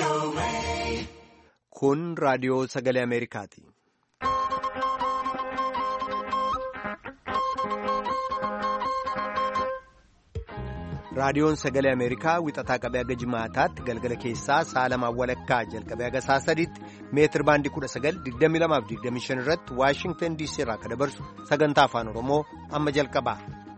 Kun raadiyoo sagalee Ameerikaati. Raadiyoon sagalee Ameerikaa wixataa qabee haga jimaataatti galgala keessaa sa'a lamaan walakkaa jalqabee haga sa'a sadiitti meetir baandii 19:22-25 irratti Waashingtan DC irraa akka dabarsu sagantaa afaan Oromoo amma jalqaba.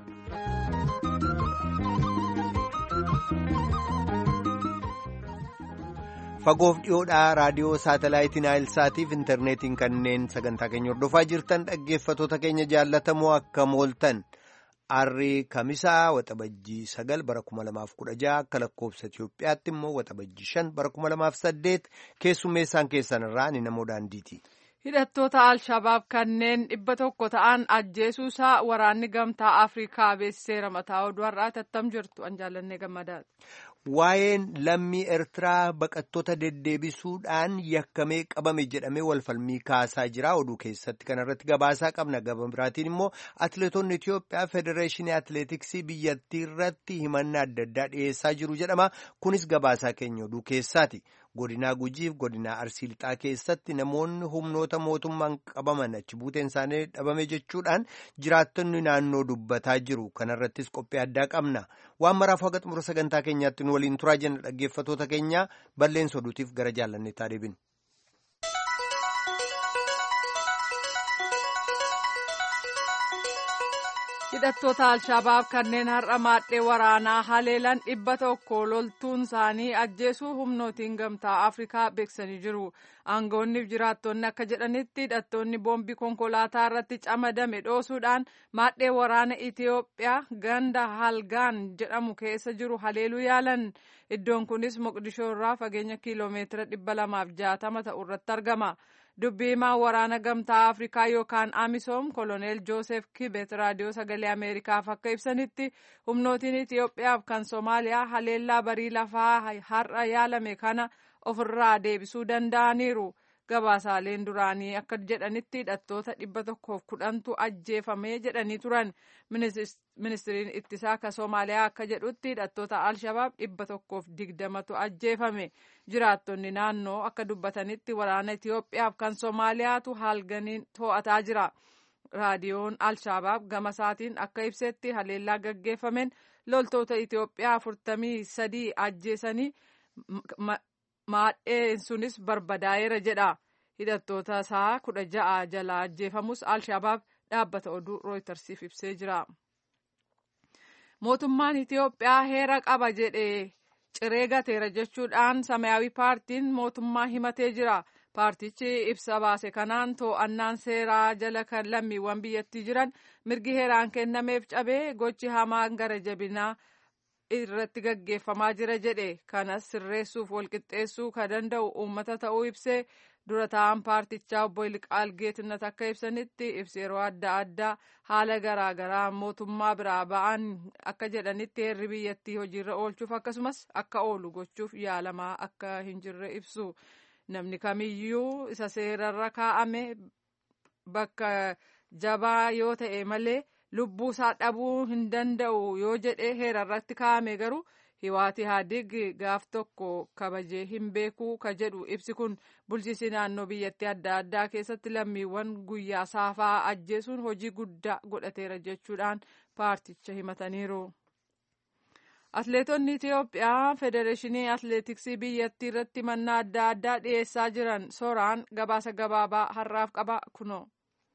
Fagoof dhiyoodhaa raadiyoo saatalaayitii Naayilsaatiif intarneetiin kanneen sagantaa keenya hordofaa jirtan dhaggeeffatoota keenya jaallatamoo akkam ooltan. Arrii Kamisaa Waxabajjii 9 bara 2016 akka lakkoofsa Itiyoophiyaatti immoo Waxabajjii 5 bara 2008 keessummeessaan keessan irraa ni namoo daandiiti. Hidhattoota Alshabaab kanneen 100 ta'an ajjeesuusaa waraanni gamtaa Afrikaa beeksiseera. Mataa oduu har'aa tattam jirtu an jaallannee gammadaadha. Waa'een lammii Eertiraa baqattoota deddeebisuudhaan yakkamee qabame jedhamee walfalmii kaasaa jira. Oduu keessatti kanarratti gabaasaa qabna. Gaba biraatiin immoo atileetonni Itiyoophiyaa Federeeshinii Atileetiksii biyyattii irratti himannaa adda addaa dhiyeessaa jiru jedhama. Kunis gabaasaa keenya oduu keessaati. Godinaa Gujiif godinaa Arsii Lixaa keessatti namoonni humnoota mootummaan qabaman achi buuteen isaanii dhabame jechuudhaan jiraattonni naannoo dubbataa jiru. Kanarrattis qophii addaa qabna. Waan maraaf haga xumura sagantaa keenyaatti nu waliin turaa jenna dhaggeeffatoota keenya balleessa oduutiif gara jaallanneetti deebina. Hidhattoota Alshabaab kanneen har'a maadhee waraanaa haleelan 100 loltuun isaanii ajjeesuu humnootiin gamtaa Afrikaa beeksisanii jiru. Aangoonniif jiraattonni akka jedhanitti hidhattoonni boombii konkolaataa irratti camadame dhoosuudhaan maadhee waraana Itiyoophiyaa ganda Halgaan jedhamu keessa jiru haleeluu yaalan. Iddoon kunis Moqdishoo irraa fageenya kiiloomeetira 260 ta'u irratti argama. Dubbii himaa waraana gamtaa Afrikaa yookaan Amisoom koloneel Joosef Kibet raadiyoo sagalee Ameerikaaf akka ibsanitti humnootiin Itiyoophiyaaf kan Somaaliyaa haleellaa barii lafaa har'a yaalame kana ofirraa deebisuu danda'aniiru. Gabaasaaleen duraanii akka jedhanitti hidhattoota 110tu ajjeefame jedhanii turan. Ministiriin ittisaa ka Somaaliyaa akka jedhutti hidhattoota Alshabaab 120tu ajjeefame. Jiraattonni naannoo akka dubbatanitti waraana Itiyoophiyaaf kan Somaaliyaatu halganiin to'ataa jira. Raadiyoon Alshabaab gama isaatiin akka ibsetti haleellaa gaggeeffameen loltoota Itiyoophiyaa 43 ajjeesanii maadheen sunis barbadaa'eera jedha. Hidhattoota isaa 16 jalaa ajjeefamus Alshabaab dhaabbata oduu Rooytarsiif ibsee jira. Mootummaan Itiyoophiyaa heera qaba jedhee ciree gateera jechuudhaan Samaayawii paartiin mootummaa himatee jira. Paartichi ibsa baase kanaan to'annaan seeraa jala kan lammiiwwan biyyattii jiran mirgi heeraan kennameef cabee gochi hamaan gara jabinaa irratti gaggeeffamaa jira jedhe. Kanas sirreessuuf walqixxeessuu kan danda'u uummata ta'uu ibsee dura taa'an paartichaa obbo Yilqaal Geetnet akka ibsanitti ibsi yeroo adda addaa haala garaagaraa mootummaa biraa ba'an akka jedhanitti heerri biyyattii hojiirra oolchuuf akkasumas akka oolu gochuuf yaalamaa akka hin jirre ibsu. Namni kamiyyuu isa seerarra kaa'ame bakka jabaa yoo ta'e malee lubbuu isaa dhabuu hin danda'u yoo jedhe heerarratti kaa'ame garuu Hiwaati Haadig gaaf tokko kabajee hin beekuu ka jedhu ibsi kun bulchiinsi naannoo biyyattii adda addaa keessatti lammiiwwan guyyaa saafaa ajjeesuun hojii guddaa godhateera jechuudhaan paarticha himataniiru. Atileetonni Itiyoophiyaa Federeeshinii Atileetiksii biyyattii irratti himannaa adda addaa dhiyeessaa jiran Sooraan gabaasa gabaabaa har'aaf qaba kunoo.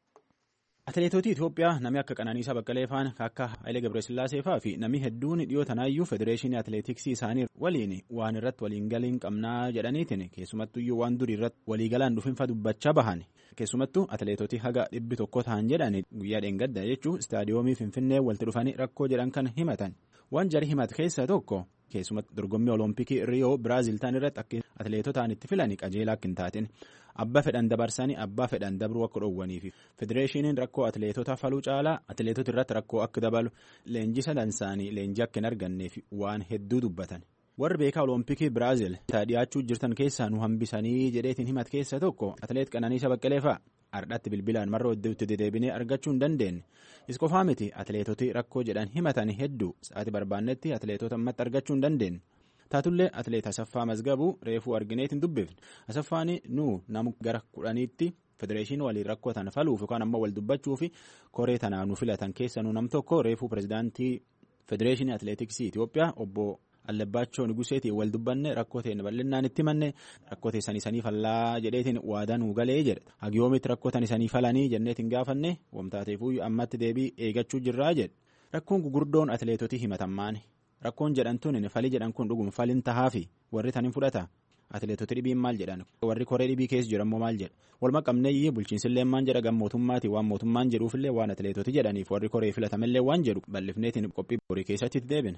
Atileetota Itiyoophiyaa namni akka Qananiisaa Baqqalee faan akka Hayilee Gabresillaasee fa'aa fi namni hedduun dhiyoo tanaayyuu Federeeshinii Atileetiksii isaanii waliin waan irratti waliin galiin qabnaa jedhaniitiin keessumattuyyuu waan durii irratti waliigalaan dhufinfa dubbachaa bahan. Keessumattuu atileetoti haga 100 ta'an jedhan guyyaa dheengadda jechuun istaadiyoomii Finfinnee walitti dhufanii rakkoo jedhan kan himatan. Waan jari himate keessaa tokko keessumatti dorgommii Oloompikii Riyoo Biraazil ta'an irratti akka atileetotaan itti filanii qajeelaa akka hin taatin abbaa fedhan dabarsanii abbaa fedhan dabruu akka dhoowwaniif federeeshiniin rakkoo atileetota faluu caalaa atileetota irratti rakkoo akka dabalu leenjisa dansaanii leenjii akka hin arganneef waan hedduu dubbatan. Warri beekaa Oloompikii Biraazil dhiyaachuu jirtan keessaa nu hambisanii jedheetiin himat keessa tokko atileet Qananiisaa Baqqalee fa'a. Ardhaatti bilbilaan marra itti dedeebinee argachuu hin dandeenye. Is qofaa miti atileetoti rakkoo jedhan himatan hedduu sa'aatii barbaannetti atileetota ammatti argachuu hin dandeenye. taatullee atileet Asaffaa Mazgabuu reefuu argineet hin dubbifne. Asaffaan nama gara 10tti federeeshinii waliin rakkootan faluuf yookaan ammoo wal dubbachuu fi koree tanaa nu filatan keessa nam tokko reefuu pirezidaantii federeeshinii atileetiksii Itoophiyaa obbo Allabbaachoo Nuguseetiin wal dubbanne rakkoo ta'e bal'innaan itti manne rakkoo ta'e sanii fallaa jedheetiin waadanuu galee jedhe. Hagiyoomitti rakkoo ta'e sanii falanii jenneetiin gaafanne wamtaateefuu ammatti deebii eegachuu jirraa jedhe. Rakkoon gugurdoon atileetotii himatammaani. Rakkoon jedhantuun falii jedhan kun dhugum faliin tahaafi warri tan hin fudhata. Atileetota dhibiin maal jedhan warri koree dhibii keessa jirammoo maal jedha. Waluma qabneeyyii bulchiinsillee maan jedha gam mootummaati waan mootummaan jedhuufillee waan atileetoti jedhaniif warri koree filatamellee waan jedhu bal'ifneetiin qophii borii keessatti deebina.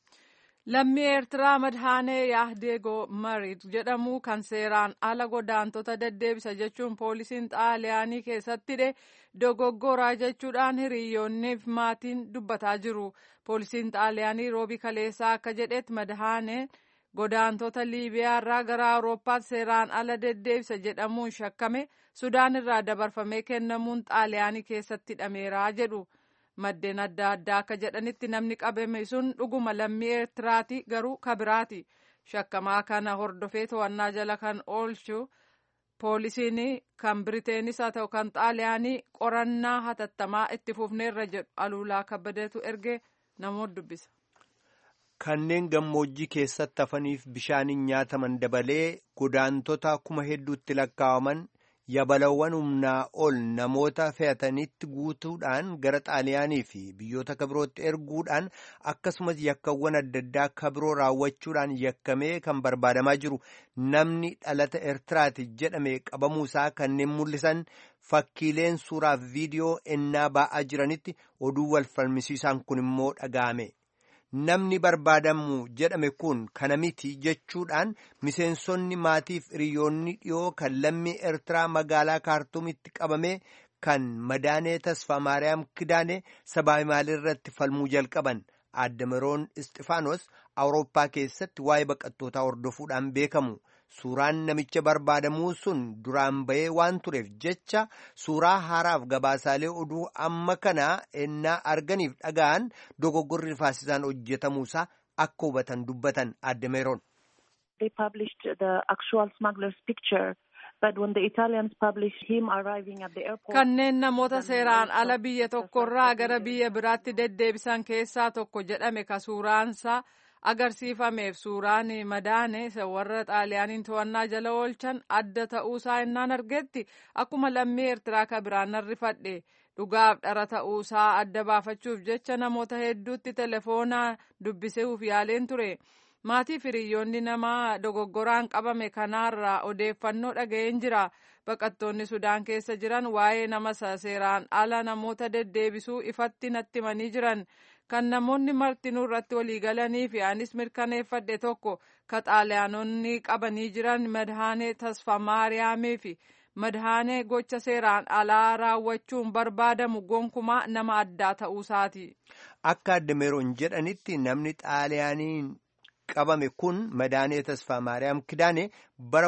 Lammii Eertiraa Madhaanee Yahdeegoo Marid jedhamu kan seeraan ala godaantota deddeebisa jechuun poolisiin xaaliyaanii keessatti dogoggoraa jechuudhaan hiriyoonniif maatiin dubbataa jiru. Poolisiin xaaliyaanii roobii kaleessaa akka jedhetti Madhaaneen godaantota Liibiyaa irraa gara Awurooppaatti seeraan ala deddeebisa jedhamuun shakkame Sudaan irraa dabarfamee kennamuun xaaliyaanii keessatti hidhameera jedhu. Maddeen adda addaa akka jedhanitti namni qabame sun dhuguma lammii Eertiraati garuu kabiraati. Shakkamaa kana hordofee to'annaa jala kan oolchu poolisiin kan Biriteenis haa ta'u kan Xaaliyaanii qorannaa hatattamaa itti fufneerra jedhu Aluulaa Kabbadeetu ergee namoota dubbisa. Kanneen gammoojjii keessatti hafaniif bishaaniin nyaataman dabalee godaantota kuma hedduutti lakkaa'aman yabalawwan humnaa ol namoota fe'atanitti guutuudhaan gara xaaliyaanii fi biyyoota kabirootti erguudhaan akkasumas yakkawwan adda addaa kabiroo raawwachuudhaan yakkamee kan barbaadamaa jiru namni dhalata Eertiraati jedhame qabamuusaa kanneen mul'isan fakkiileen suuraaf viidiyoo ennaa ba'aa jiranitti oduu wal falmisiisaan kun immoo dhaga'ame. Namni barbaadamu jedhame kun kana miti jechuudhaan miseensonni maatiif hiriyoonni dhiyoo kan lammii Eertiraa magaalaa Kaartuumitti qabame kan Madaanee Tasfaa Maariyaam Kidaane sabaa maalirratti falmuu jalqaban. Addamaroon Isxifaanos Awurooppaa keessatti waa'ee baqattootaa hordofuudhaan beekamu. Suuraan namicha barbaadamuu sun duraan bahee waan tureef jecha suuraa haaraaf gabaasaalee oduu amma kana ennaa arganiif dhaga'an dogoggorri rifaasisaan hojjetamuusaa akka hubatan dubbatan Addamaroon. They published the actual smuggler's picture, but when the Italians published him arriving at the airport. Kanneen namoota seeraan ala biyya tokkorraa gara biyya biraatti deddeebisan keessaa tokko jedhame ka suuraansaa agarsiifameef suuraan Madaane warra xaaliyaaniin to'annaa jala oolchan adda ta'uusaa ennaan argetti akkuma lammii Eertiraa kabiraan rifadhe dhugaaf dhara ta'uusaa adda baafachuuf jecha namoota hedduutti telefoonaa dubbisuuf yaaleen ture. Maatiif hiriyoonni nama dogoggoraan qabame kanaarraa odeeffannoo dhaga'een jira. Baqattoonni Sudaan keessa jiran waa'ee nama seeraan ala namoota deddeebisuu ifatti natti himanii jiran. Kan namoonni martinuu irratti waliigalanii fi anis mirkaneeffadhe tokko ka xaaliyaanonni qabanii jiran Madhaanee Tasfaa Maariyaamii fi Madhaanee gocha seeraan alaa raawwachuun barbaadamu gonkumaa nama addaa ta'uusaati. Akka Addamaroon jedhanitti namni xaaliyaaniin qabame kun Madaanee Tasfaa Maariyaam Kidaane bara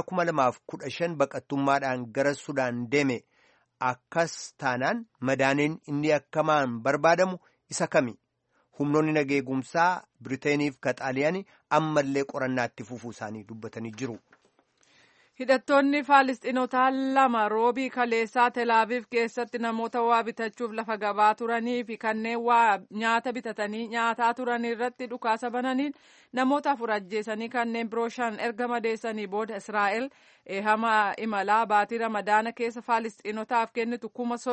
2015 baqattummaadhaan gara Sudaan deeme. Akkas taanaan Madaaneen inni akkamaan barbaadamu isa kami? Humnoonni nageegumsaa Biriteeniif ka Xaaliyaanii ammallee qorannaatti fufuu isaanii dubbatanii jiru. Hidhattoonni Faalisxiinotaa lama roobii kaleessaa Telaaviif keessatti namoota waa bitachuuf lafa gabaa turanii fi kanneen waa nyaata bitatanii nyaataa turan irratti dhukaasa bananiin namoota 4 ajjeesanii kanneen biroo 5 erga madeessanii booda Israa'el eehama imalaa baatii Ramadaana keessa Faalisxiinotaaf kennitu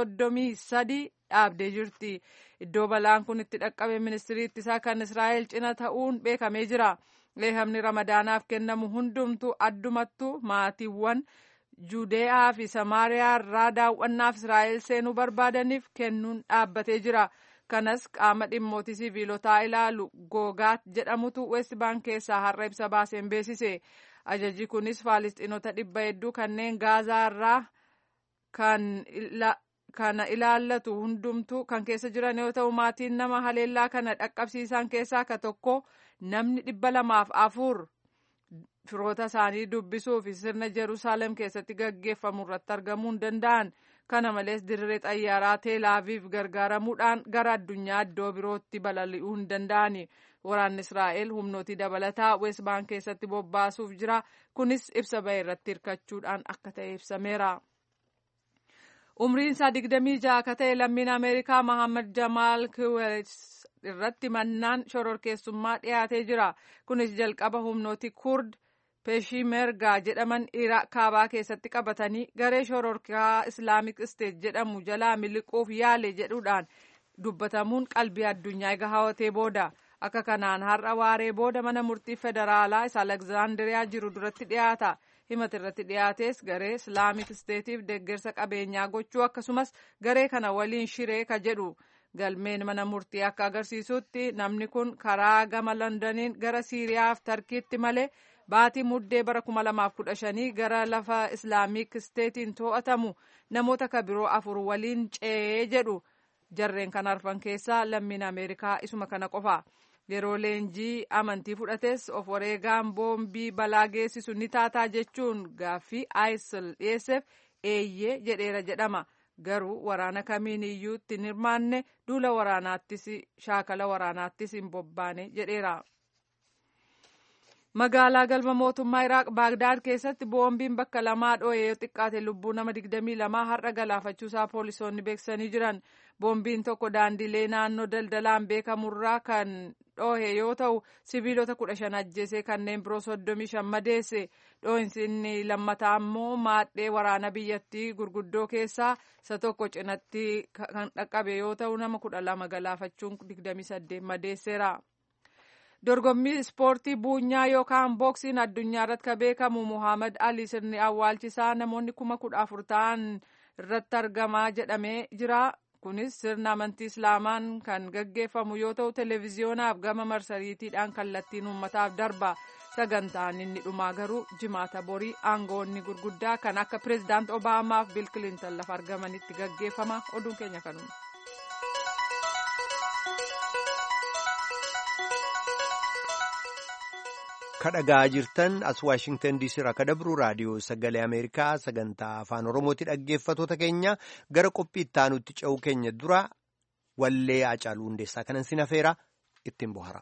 33,000 dhaabdee jirti. Iddoo balaan kun itti dhaqqabe ministirii ittisaa kan Israa'el cina ta'uun beekamee jira. Eehamni Ramadaanaaf kennamu hundumtu addumattu maatiiwwan Juudeyaa fi Samaariyaa irraa daawwannaaf Israa'el seenuu barbaadaniif kennuun dhaabbatee jira. Kanas qaama dhimmootii siviilotaa ilaalu Googaat jedhamutu West Bank keessaa har'a ibsa baaseen beeksise. Ajajji kunis Faalisxiinota 100 kanneen Gaazaa irraa kana ilaallatu hundumtu kan keessa jiran yoo ta'u maatiin nama haleellaa kana dhaqqabsiisan keessaa ka tokko namni 204 firoota isaanii dubbisuuf sirna Jerusaalem keessatti gaggeeffamu irratti argamuu hin danda'an. Kana malees dirree xayyaaraa Teelaaviif gargaaramuudhaan gara addunyaa iddoo birootti balali'uu hin danda'ani. Waraanni Israa'el humnootii dabalataa West Bank keessatti bobbaasuuf jira. Kunis ibsa ba'e irratti hirkachuudhaan akka ta'e ibsameera. Umriin isaa 26 akka ta'e lammiin Ameerikaa Mohaammed Jamaal Kiweet irratti mannaan shororkeessummaa dhiyaatee jira. Kunis jalqaba humnooti Kurd Peeshimergaa jedhaman Iraaq kaabaa keessatti qabatanii garee shororkaa Islaamic State jedhamu jalaa miliquuf yaale jedhuudhaan dubbatamuun qalbii addunyaa eega hawatee booda. Akka kanaan har'a waaree booda mana murtii federaalaa isa Alekzaandiriyaa jiru duratti dhiyaata. Himata irratti dhiyaates garee Islaamic Stateef deeggarsa qabeenyaa gochuu akkasumas garee kana waliin shiree ka jedhu. Galmeen mana murtii akka agarsiisutti namni kun karaa gama Londoniin gara Siiriyaaf Tarkiitti malee baatii muddee bara 2015 gara lafa Islaamic Statein to'atamu namoota kabiroo 4 waliin ce'ee jedhu. Jarreen kan arfan keessaa lammiin Ameerikaa isuma kana qofa. Yeroo leenjii amantii fudhates of wareegaan boombii balaa geessisu ni taataa jechuun gaaffii ISIL dhiyeesseef eeyyee jedheera jedhama. Garuu waraana kamiin iyyuu ittiin hirmaanne duula waraanaattis shaakala waraanaattis hin bobbaane jedheera. Magaalaa galma mootummaa Iraaq Baagdaad keessatti boombiin bakka lamaa dho'ee yoo xiqqaate lubbuu nama 22 har'a galaafachuusaa poolisoonni beeksisanii jiran. Boombiin tokko daandilee naannoo daldalaan beekamurraa kan dhohe yoo ta'u sibiilota 15 ajjeesee kanneen biroo 35 madeesse. Dhohinsi inni lammataa ammoo maadhee waraana biyyattii gurguddoo keessaa isa tokko cinatti kan dhaqqabe yoo ta'u nama 12 galaafachuun 28 madeesseera. Dorgommii ispoortii buunyaa yookaan booksiin addunyaa irratti kan beekamu Muhammad Ali sirni awwaalchisaa namoonni 14,000 ta'an irratti argamaa jedhamee jira. Kunis sirna amantii Islaamaan kan gaggeeffamu yoo ta'u televezyiyonaaf gama marsariitiidhaan kallattiin uummataaf darba. Sagantaan inni dhumaa garuu jimaata borii aangoonni gurguddaa kan akka pireezidaant Obaamaa fi Biil Kilintan lafa argamanitti gaggeeffama. Oduun keenya kanuma. Kadhagaa jirtan as Waashingtan DC irraa kadabru raadiyoo sagalee Ameerikaa sagantaa afaan Oromooti. Dhaggeeffatoota keenya gara qophii itti aanutti ce'uu keenya dura wallee Haacaaluu Hundeessaa kanan sin afeera ittiin bohara.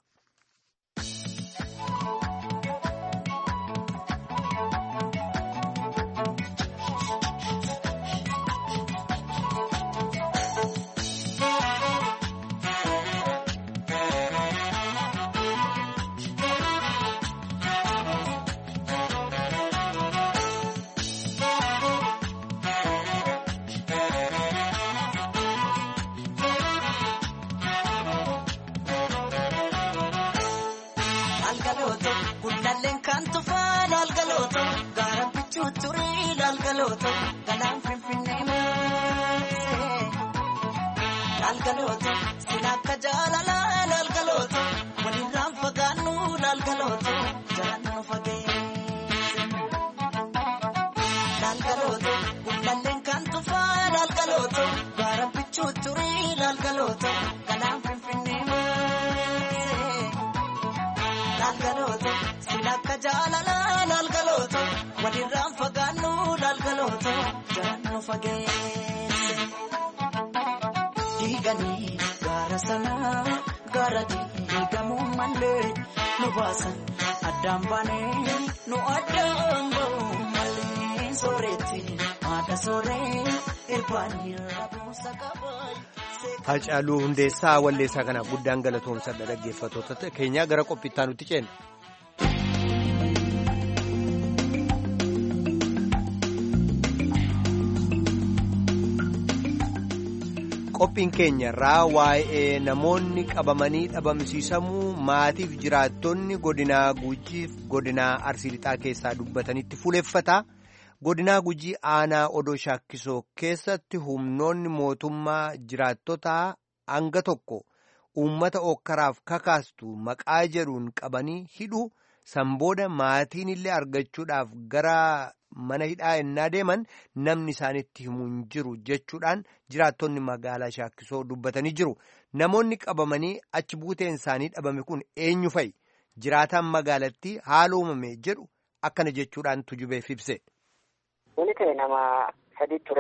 Haacaaluu Hundeessaa walleessaa kanaaf guddaan galatoomsadha. Dhaggeeffatoota keenya gara qophii itti aanutti ceena. Qophiin keenya irraa waa'ee namoonni qabamanii dhabamsiisamuu maatiif jiraattonni godinaa Gujiif godinaa Arsii Lixaa keessaa dubbatanitti fuuleffata. Godinaa Gujii aanaa Odoo Shaakkisoo keessatti humnoonni mootummaa jiraattota hanga tokko uummata okkaraaf kakaastu maqaa jedhuun qabanii hidhu sanbooda maatiin illee argachuudhaaf gara mana hidhaa ennaa deeman namni isaanitti himu hin jiru jechuudhaan jiraattonni magaalaa Shaakkisoo dubbatanii jiru. Namoonni qabamanii achi buuteen isaanii dhabame kun eenyu fa'i? Jiraataan magaalattii haala uumame jedhu akkana jechuudhaan tujubeef ibse. Wani ta'e nama 3 ture.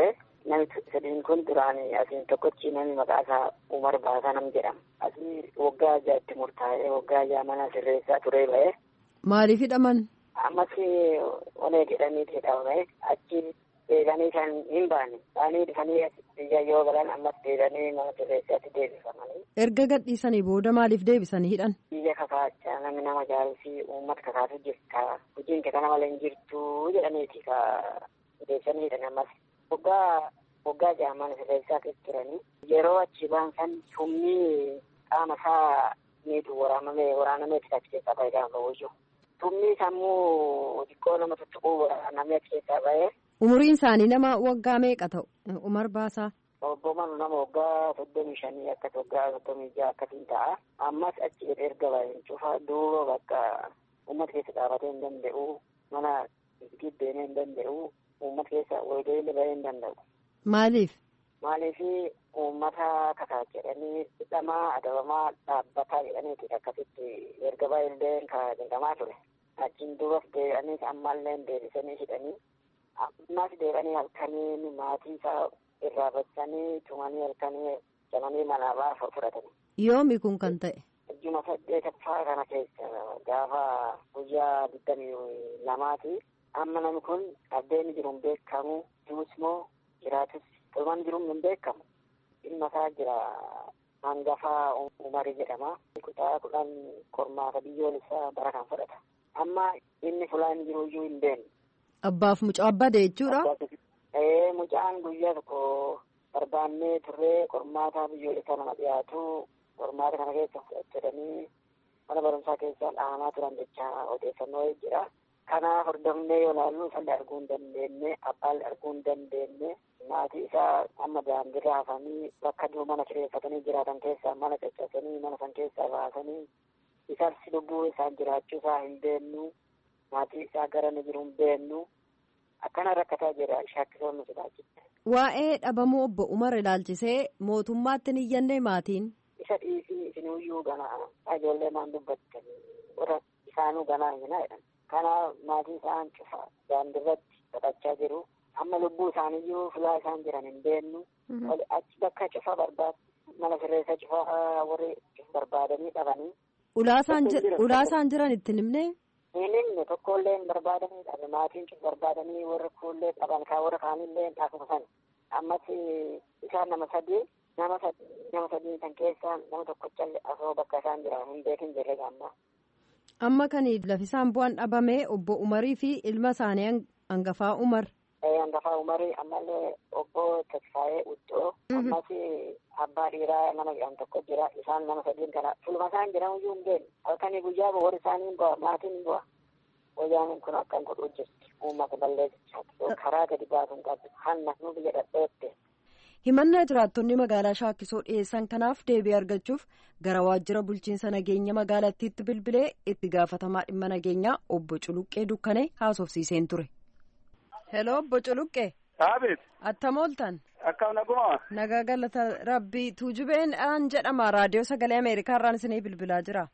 Namni sadiin kun duraanii asiin tokkochi namni maqaa isaa Umar Baasaa nam jedhama. Asii waggaa jaatti murtaa'ee waggaa jaa mana sirreessaa turee ba'e. Maaliif hidhaman? Ammas onee jedhaniiti hidhamame achi deebi'anii kan hin baane. Baanii dhufanii biyya yoo galan ammas deebi'anii mana sirreessaatti deebifamanii. Erga gadhiisanii booda maaliif deebisanii hidhan? Biyya kakaachaa namni nama jaaluufi uummata kakaatu jirta. Hojiin kee kana malee hin jirtu jedhaniiti ka deebisanii hidhan ammas. Waggaa jaamaan sirreessaa keessa turanii yeroo achi ba'an san humni qaama isaa miidhu waraanamee achi keessaa ba'e gaafa wayyu. Humni sammuu xiqqoo nama tuttuquu waraanamee achi keessaa ba'e. Umuriin isaanii nama waggaa meeqa ta'u? Umar Baasaa. Obboon nama waggaa 35 akkas waggaa 36 akkasiin ta'a. Ammas achi erga ba'een cufa duuba bakka uummata keessa dhaabatee hin danda'u mana giddeenee hin danda'u. Uummata keessa walga'ii ba'ee hin danda'u. Maaliif? Maaliif uummata kakaa jedhanii hidhamaa adabamaa dhaabbataa jedhaniiti akkasitti erga baay'een kan jedhamaa ture. Achiin duubas deebi'anii ammallee deebisanii hidhanii ammas deebi'anii halkanii maatii isaa irraa bachanii tumanii halkanii jamanii manaa fudhatanii. Yoomi kun kan ta'e? Juma 8ffaa kana keessa gaafa guyyaa 22 amma namni kun addeen jiru hin beekamu duus moo jiraatus ilmaan jiru hin beekamu ilma isaa jira hangafaa Umarii jedhama kutaa 10 qormaata biyyoolessaa bara kan fudhata amma inni fulaan jiruyyuu hin beekne. Abbaaf mucaa abbade jechuudha. Mucaan guyyaa tokko barbaannee turree qormaata biyyoolessaa nama dhiyaatu qormaata kana keessa fudhatanii mana barumsaa keessaa dhahamaa turan jecha odeeffannoo jira. Kana hordofnee yoo ilaallu salli arguu hin dandeenye abbaan arguu hin dandeenye maatii isaa amma daandiirra hafanii bakka dur mana kireeffatanii jiraatan keessaa mana caccabsanii mana san keessaa baasanii isas lubbuu isaan jiraachuu isaa hin beennu maatii isaa gara ni jiru hin beennu akkana rakkataa jira shaakkisoonni sodaachisa. Waa'ee dhabamuu obbo Umar ilaalchisee mootummaatti ni iyyannee maatiin. Isa dhiisii isinuyyuu ganaa ijoollee maan dubbattanii warra isaanuu ganaa hina jedhan. Kana maatii isaan cufa daandiirratti taphachaa jiru. Amma lubbuu isaaniiyyuu filaa isaan jiran hin beennu. Achi bakka cufa mana sirreessa cufa warri barbaadanii dhabanii. Ulaasaan jiran itti himne? Hin himne tokkollee hin barbaadanii dhabe maatiin cufa barbaadanii warra kuullee qaban warra kaanillee dhaabsisan. Ammas isaan nama sadii kan keessaa nama tokkochallee asoo bakka isaan jiran hin beekin jirre gammaa. Amma kan lafisaan bu'aan dhabame obbo Umarii fi ilma isaanii hangafaa Umar. Hangafaa Umarii ammallee obbo Tasfaayee Uddoo. Ammas abbaa dhiiraa nama jedhamu tokko jira. Isaan nama sadiin kana fulma isaan jiran iyyuu hin beekne. Halkanii guyyaa warri isaanii hin bu'a maatiin hin bu'a. Wayyaan kun akkan godhuu jirti. Uummata balleessisaa karaa gadi baasuun qabdu. Hanna nu biyya dhadhootte. Himannaa jiraattonni magaalaa Shaakkisoo dhiyeessan kanaaf deebii argachuuf gara waajjira bulchiinsa nageenya magaalattiitti bilbilee itti gaafatamaa dhimma nageenyaa obbo Culuqqee Dukkanee haasofsiiseen ture. Hello obbo Culuqqee. Aabeet. Attam ooltan. Akkam naguma. Nagaa galata rabbii tuujubeen aan jedhama raadiyoo sagalee Ameerikaa irraan isinii bilbilaa jira.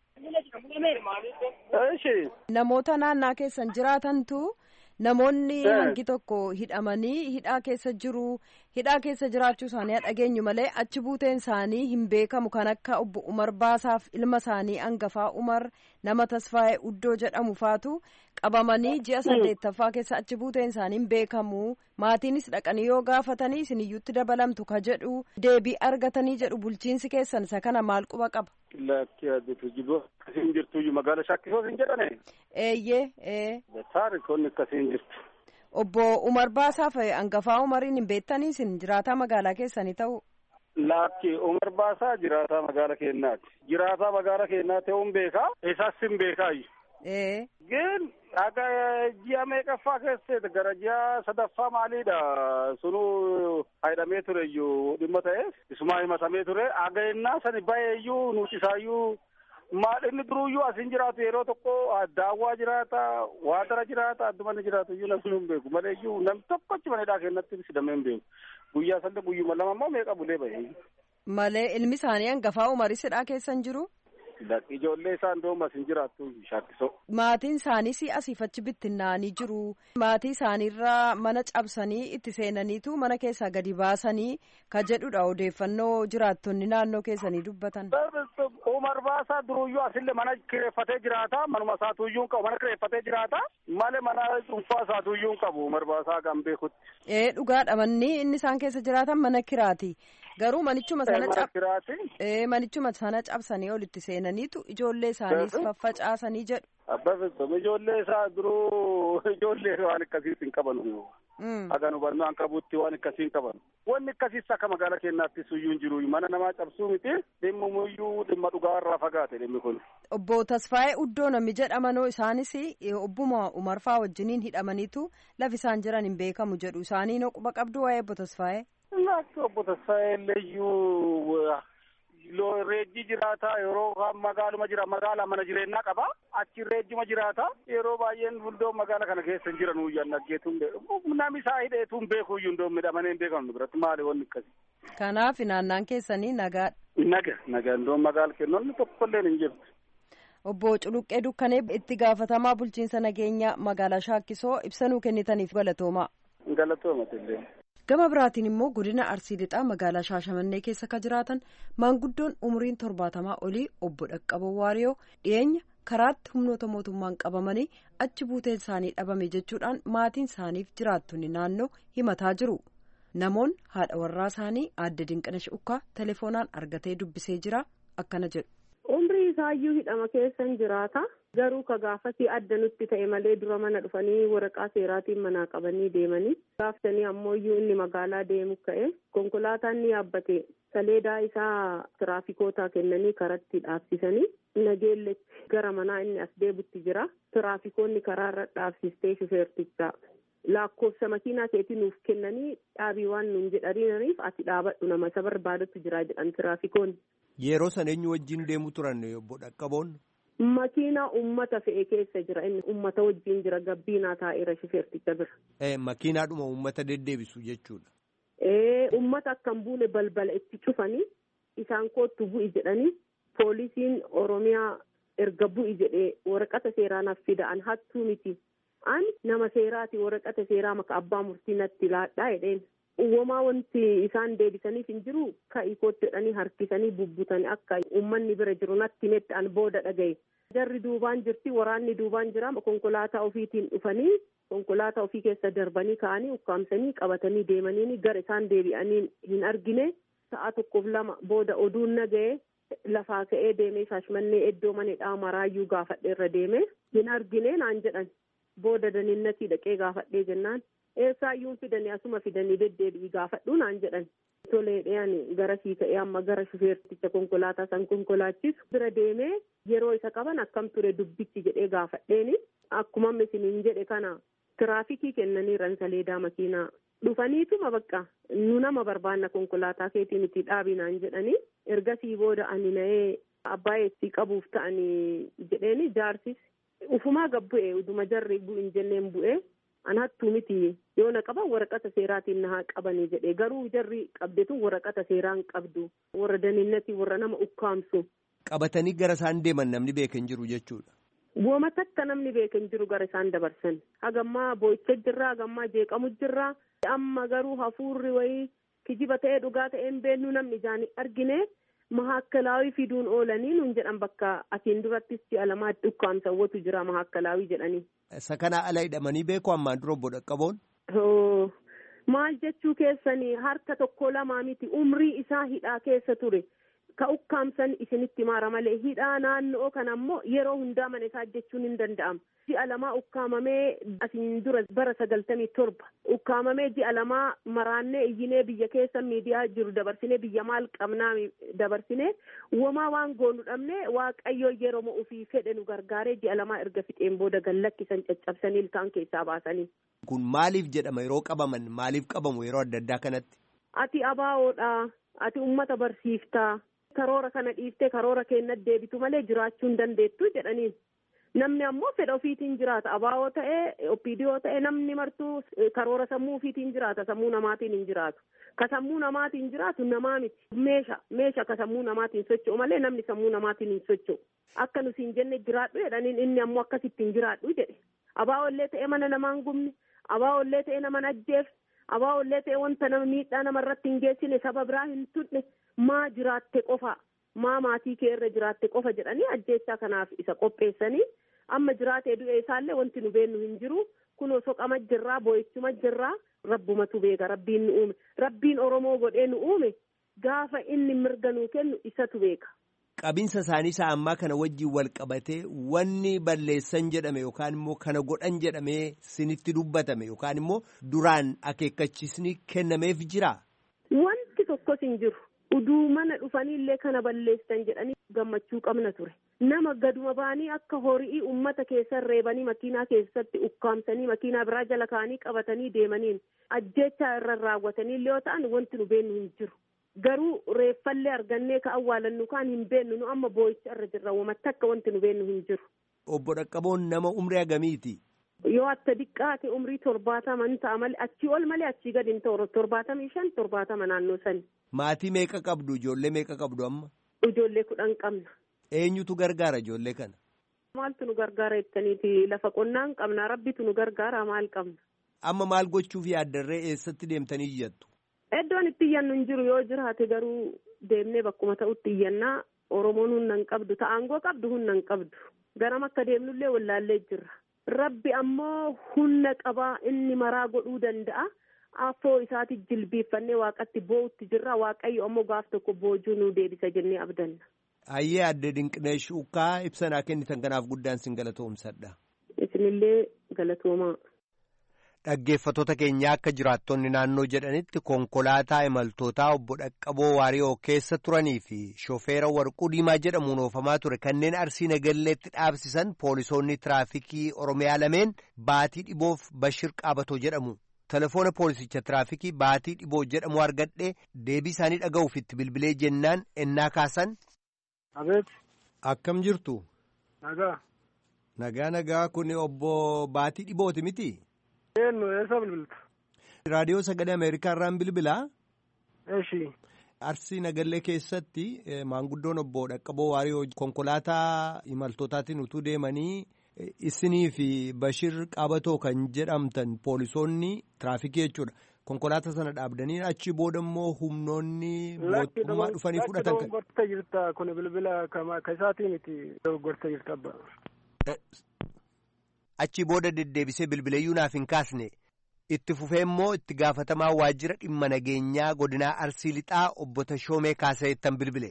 Namoota naannaa keessan jiraatantu. Namoonni hangi tokko hidhamanii hidhaa keessa jiru. Hidhaa keessa jiraachuu isaanii dhageenyu malee achi buuteen isaanii hin beekamu kan akka obbo Umar Baasaaf ilma isaanii hangafaa Umar nama Tasfaayee Uddoo jedhamu faatu qabamanii ji'a 8ffaa keessa achi buuteen isaanii hin beekamu. Maatiinis dhaqanii yoo gaafatanii isiniyyuutti dabalamtu ka jedhu deebii argatanii jedhu bulchiinsi keessan isa kana maal quba qaba? Akkasiin jirtu magaala Shaakkisoo hin jedhane. Eeyyee. Taarikoonni akkasiin jirtu. Obbo Umar Baasaaf hangafaa Umariin hin beektanii isin jiraataa magaalaa keessanii ta'u? Lakki Umar Baasaa jiraataa magaalaa keenyaati. Jiraataa magaalaa keenyaa ta'uun beekaa. Isaas hin beekaayu. Gin akka ji'a meeqaffaa keessatti gara ji'a 3ffaa maaliidha sunu hidhamee ture iyyuu dhimma ta'eef isuma himatamee ture aga'ennaa sani baay'eeyyuu nuti isaayyuu maal inni duruyyuu asin jiraatu yeroo tokko daawwaa jiraata waatara jiraata addumanni jiraatu iyyuu namni hin beeku maleeyyuu namni tokkochi manedhaa kennatti sidamee hin beeku guyyaa sanda guyyuma lama immoo meeqa bulee bahe. Malee ilmi isaanii hangafaa Umaris hidhaa keessan jiru? Ijoollee isaan doomas hin jiraattu shaakkisoo. Maatiin isaaniis asiif achi bittinnaanii jiru. Maatii isaaniirraa mana cabsanii itti seenaniitu mana keessaa gadi baasanii ka jedhudha odeeffannoo jiraattonni naannoo keessanii dubbatan. Umar Baasaa duruyyuu asillee mana kireeffatee jiraata. Manuma isaatuyyuu hin qabu. Mana kireeffatee jiraata. Malee mana dhuunfaa isaatuyyuu hin qabu. Umar Baasaa kan beekutti. Dhugaadha manni inni isaan keessa jiraatan mana kiraati. Garuu manichuma sana cabsanii olitti seenaniitu ijoollee isaaniis faffacaasanii jedhu. Abbaa ijoollee isaa duruu ijoollee waan akkasiitti hin qabanu. Hagan hubannoo an qabutti waan akkasii hin qaban. Wanni akkasiis akka magaalaa keenyaatti suyyuu hin jiru. Mana namaa cabsuu miti dhimma muyyuu dhimma dhugaa irraa fagaate dhimmi kun. Obbo Tasfaayee Uddoo namni jedhamanoo isaanis obbuma Umarfaa wajjiniin hidhamaniitu lafi isaan jiran hin beekamu jedhu isaanii quba qabdu waa'ee Obbo Tasfaayee. Obbo Tasfaayee illee reejji jiraata yeroo magaaluma jira magaalaa mana jireenyaa qaba achi reejjuma jiraata yeroo baay'een fuuldoo magaala kana keessa hin jiran uyyan dhaggeetuun namni isaa hidheetuun beeku iyyuu hin midhamanii hin beekamu biratti maali wanni akkasii. Kanaaf naannaan keessanii nagaa. Nagaa iddoo magaala kennoonni tokkollee hin jirtu. Obbo Culuqqee Dukkanee itti gaafatamaa bulchiinsa nageenyaa magaalaa Shaakkisoo ibsanuu kennitaniif galatooma. Galatooma illee. Gama biraatiin immoo godina Arsii Lixaa magaalaa Shaashamannee keessa ka jiraatan maanguddoon umuriin 70 olii obbo Dhaqqaboo Waariyoo dhiyeenya karaatti humnoota mootummaan qabamanii achi buuteen isaanii dhabame jechuudhaan maatiin isaaniif jiraattonni naannoo himataa jiru. Namoonni haadha warraa isaanii aadde Dinqinash Ukkaa telefoonaan argatee dubbisee jira akkana jedhu. Umrii isaayyuu hidhama keessan jiraata. Garuu ka gaafasii adda nutti ta'e malee dura mana dhufanii waraqaa seeraatiin manaa qabanii deemanii gaafatanii ammoo inni magaalaa deemu ka'e konkolaataan ni yaabbate saleedaa isaa tiraafikoota kennanii karatti dhaabsisanii nageelletti gara manaa inni as deebutti jira tiraafikoonni karaarra dhaabsistee shufeertichaa lakkoofsa makiinaa keetii nuuf kennanii dhaabii waan nuun jedhaniif ati dhaabadhu nama isa barbaadatu jira jedhan tiraafikoonni. Yeroo sana eenyu wajjin deemu turan obbo Dhaqqaboon? Makiinaa ummata fe'e keessa jira inni ummata wajjin jira gabbiinaa taa'eera shufeerticha bira. Makiinaadhuma ummata deddeebisu jechuudha. Ummata akkan buune balbala itti cufanii isaan kootu bu'i jedhanii poolisiin Oromiyaa erga bu'i jedhee waraqata seeraa naaf fida'an hattuu miti. An nama seeraati waraqata seeraa maka abbaa murtii natti laadhaa jedheen. Uumamaa wanti isaan deebisaniif hin jiru ka'ii kootti jedhanii harkisanii bubbutanii akka uummanni bira jiru natti netti an booda dhagaye. Jarri duubaan jirti waraanni duubaan jira konkolaataa ofiitiin dhufanii konkolaataa ofii keessa darbanii ka'anii ukkaamsanii qabatanii deemanii gara isaan deebi'anii hin argine sa'a 1-2 booda oduun naga'e lafaa ka'ee deemee Shaashmannee iddoo manedhaa maraayyuu gaafadheerra deeme hin argine naan jedhan booda daniinnatii dhaqee gaafadhee jennaan. Eessaayyuun fidanii asuma fidanii deddeebi'i gaafadhu naan jedhan. Toleedhaan gara sii ka'ee amma gara shufeerticha konkolaataa san konkolaachisu bira deemee yeroo isa qaban akkam ture dubbichi jedhee gaafadheeni. Akkuma isiniin jedhe kana tiraafikii kennaniiran saleedaa makiinaa dhufaniituma bakka nu nama barbaanna konkolaataa keetii miti dhaabii naan jedhanii ergasii booda ani na'ee abbaa eessii qabuuf ta'anii jedheeni jaarsis ufumaa gabbu'e uduma jarri bu'in jenneen bu'e. An hattuu miti yoo na qaban waraqata seeraatiin na haa qabanii jedhee garuu jarri qabdeetu waraqata seeraan qabdu warra daniinnatii warra nama ukkaamsu. Qabatanii gara isaan deeman namni beeka hin jiru jechuudha. Wooma takka namni beeka hin jiru gara isaan dabarsan. Hagammaa boo'icha jirraa hagammaa jeeqamu jirraa amma garuu hafuurri wayii kijiba ta'ee dhugaa ta'een beennuu namni ijaan argine mahakkalaawii fiduun oolanii nuun jedhan bakka atiin durattis ji'a lamaatti ukkaamsawwatu jira mahakkalaawii jedhanii. Isa kana ala hidhamanii beeku ammaan dura obbo Dhaqqaboon? Maal jechuu keessanii harka 1-2 miti umrii isaa hidhaa keessa ture ka ukkaamsan isinitti maara malee hidhaa naannoo kana ammoo yeroo hundaa mana isaa jechuun hin danda'amu. Ji'a 2 ukkaamamee asiin dura bara 97 ukkaamamee ji'a 2 maraannee iyyinee biyya keessa miidiyaa jiru dabarsinee biyya maal qabnaa dabarsinee womaa waan goonu dhabne waaqayyo yeroo ofii fedhe nu gargaaree ji'a 2 erga fixeen booda gallakkisan caccabsanii ilkaan keessaa baasanii. Kun maaliif jedhama yeroo qabaman maaliif qabamu yeroo adda addaa kanatti? Ati abaawoodha ati ummata barsiiftaa karoora kana dhiiftee karoora keenya deebitu malee jiraachuu hin dandeettu jedhaniin. Namni ammoo fedha ofiitiin jiraata. Abaawoo ta'ee OPDO ta'ee namni martuu karoora sammuu ofiitiin jiraata. Sammuu namaatiin hin jiraatu. Ka sammuu namaatiin jiraatu namaa miti. Meesha ka sammuu namaatiin socho'u malee namni sammuu namaatiin hin socho'u. Akka nuti hin jenne jiraadhu jedhaniin inni ammoo akkasitti hin jiraadhu jedhe. Abaawollee ta'ee mana namaan gubne. Abaawollee ta'ee nama ajjeef. Abaawollee ta'ee wanta nama miidhaa namarratti hin geessine saba biraa hin tuqne maa jiraatte qofa. Maa maatii kee irra jiraatte qofa jedhanii ajjeechaa kanaaf isa qopheessanii amma jiraatee du'ee isaallee wanti nu beennu hin jiru kunoo soqama jirraa boo'ichuma jirraa rabbumatu beeka rabbiin nu uume rabbiin Oromoo godhee nu uume gaafa inni mirga nuu kennu isatu beeka. Qabinsa isaanii isaa ammaa kana wajjin wal qabatee wanni balleessan jedhame yookaan immoo kana godhan jedhamee sinitti dubbatame yookaan immoo duraan akeekkachiisni kennameef jira. Wanti tokkos hin jiru. Uduu mana dhufanii illee kana balleessan jedhanii gammachuu qabna ture. Nama gaduma baanii akka horii uummata keessa reebanii makiinaa keessatti ukkaamsanii makiinaa biraa jala kaanii qabatanii deemaniin ajjeechaa irra raawwatanii illee yoo ta'an wanti nu beennu hin jiru. Garuu reeffallee argannee ka awwaalannu kaan hin beennu nu amma boo'icha irra jirra wamatti akka wanti nu beennu hin jiru. Obbo Dhaqqaboon nama umrii hagamiiti? Yoo akka diqqaate umrii 70 ta'a malee achii ol malee achii gadi hin ta'u 75 70 naannoo sani. Maatii meeqa qabdu? Ijoollee meeqa qabdu amma? Ijoollee 10 qabna. Eenyutu gargaara ijoollee kana? Maaltu nu gargaara jettaniiti lafa qonnaan qabna rabbitu nu gargaara maal qabna. Amma maal gochuuf yaaddarree eessatti deemtanii iyyattu? Iddoon itti iyyannu hin jiru yoo jiraate garuu deemnee bakkuma ta'utti iyyannaa Oromoon humna hin qabdu ta'aangoo qabdu humna hin qabdu garam akka deemnullee wallaallee jirra. Rabbi ammoo humna qabaa inni maraa godhuu danda'a. Afoo isaati jilbiiffannee waaqatti boo'utti jirra. Waaqayyo ammoo gaaf tokko boojuu nu deebisa jennee abdanna. Ayyee adde Dinqineesh Ukkaa ibsanaa kennitan kanaaf guddaan sin galatoomsadha. Isinillee galatoomaa. Dhaggeeffattoota keenyaa akka jiraattonni naannoo jedhanitti konkolaataa imaltootaa obbo Dhaqqaboo Waariyoo keessa turanii fi shofeera Warquu Diimaa jedhamuun oofamaa ture kanneen Arsii Nagalleetti dhaabsisan poolisoonni tiraafikii Oromiyaa lameen Baatii Dhiboof Bashir Qaabatoo jedhamu. Telefoona poolisicha tiraafikii Baatii Dhiboo jedhamu argadhee deebii isaanii dhaga'uuf itti bilbilee jennaan ennaa kaasan. Abeet. Akkam jirtu? Nagaa. Nagaa kun obbo Baatii Dhibooti miti? Eenyu eessa bilbilta? Raadiyoo Sagalee Ameerikaa irraan bilbilaa? Eeshi. Arsii Nagallee keessatti maanguddoon obbo Dhaqqaboo Waariyoo konkolaataa imaltootaatiin utuu deemanii isinii fi Bashir Qaabatoo kan jedhamtan poolisoonni tiraafikii jechuudha. Konkolaataa sana dhaabdanii achi booda immoo humnoonni mootummaa dhufanii fudhatan. Dogoggortee jirta kun bilbila ka isaatii miti dogoggortee jirta abba. Achi booda deddeebisee bilbileeyyuu naaf hin kaasne itti fufee immoo itti gaafatamaa waajjira dhimma nageenyaa godinaa Arsii Lixaa obbo Tashoomee Kaasayeettan bilbile.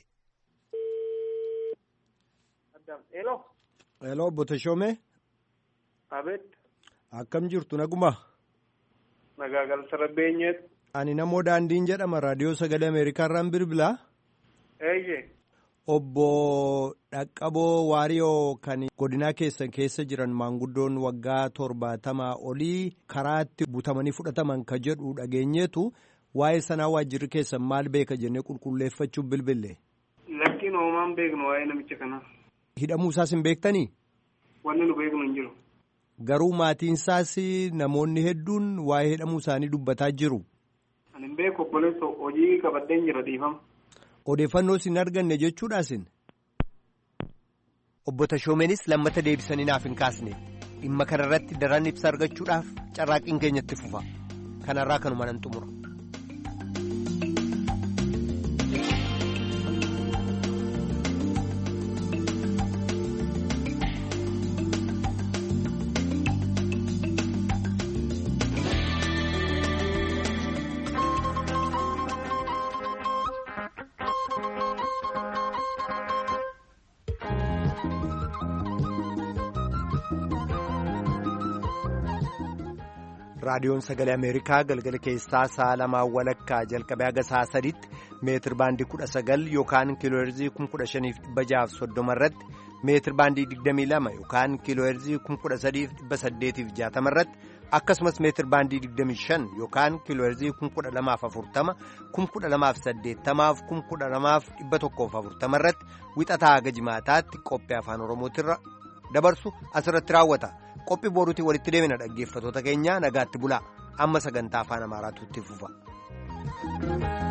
Hello obbo Tashoomee. Abeet. Akkam jirtu naguma? Nagaa galcha rabbeenyeet. Ani namoo daandiin jedhama raadiyoo Sagalee Ameerikaa irraan bilbilaa. Eeyyee. Obbo Dhaqqaboo Waariyoo kan godinaa keessan keessa jiran maanguddoon waggaa 70 olii karaatti butamanii fudhataman ka jedhu dhageenyeetu waa'ee sanaa waajjirri keessan maal beeka jennee qulqulleeffachuuf bilbille. Lakkiin hoomaan beeknu waa'ee namicha kanaa. Hidhamuu isaas hin beektanii? Wanni nu beeknu hin jiru. Garuu maatiin isaas namoonni hedduun waa'ee hidhamuu isaanii dubbataa jiru. Ani hin beeku obboleessa hojii qabadheen jira dhiifama. Odeeffannoo isin arganne jechuudhaasin. Obbo Tashoomeenis lammata deebisanii naaf hin kaasne dhimma kanarratti daran ibsa argachuudhaaf carraaqqiin keenyatti fufa. Kanarraa kanuma nan xumura. Raadiyoon Sagalee Ameerikaa galgala keessaa sa'a 2:00 jalqabee haga sa'a 3tti meetir baandii 19 yookaan kiilooherzii 15,630 irratti meetir baandii 22 yookaan kiilooherzii 13,860 irratti akkasumas meetir baandii 25 yookaan kiilooherzii 1240 1280 1240 irratti wixataa haga jimaataatti qophii afaan Oromootirra dabarsu asirratti raawwata. Qophii boruutiin walitti deemina dhaggeeffatoota keenya nagaatti bulaa. Amma sagantaa afaan Amaaraatu itti fufa.